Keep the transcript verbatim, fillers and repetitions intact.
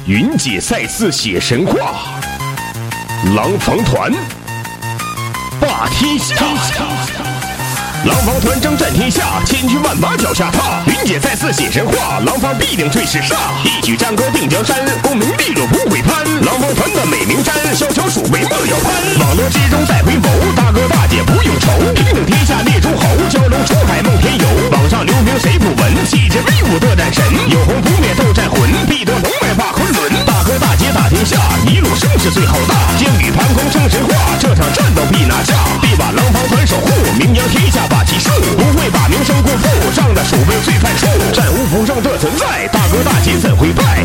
云姐再次写神话，廊坊团霸天下。廊坊团征战天下，千军万马脚下踏。云姐再次写神话，廊坊必定最是煞。一举战歌定江山，功名利落不会攀。廊坊团的美名山，小小鼠辈莫要攀。网络之中再回眸，大哥大姐不用愁。平等天下列诸侯，蛟龙出海梦天游。网上留名谁不闻？气质威武的战神，有红不灭斗战魂，必得龙脉霸昆仑。大哥大姐打天下，一路声势最浩大。剑雨盘空生神话，这场战斗必拿下。必把廊坊团守护，名扬天下把气数。不会把名声辜负，仗着鼠辈最犯数。战无不胜这存在，大哥大姐怎会败？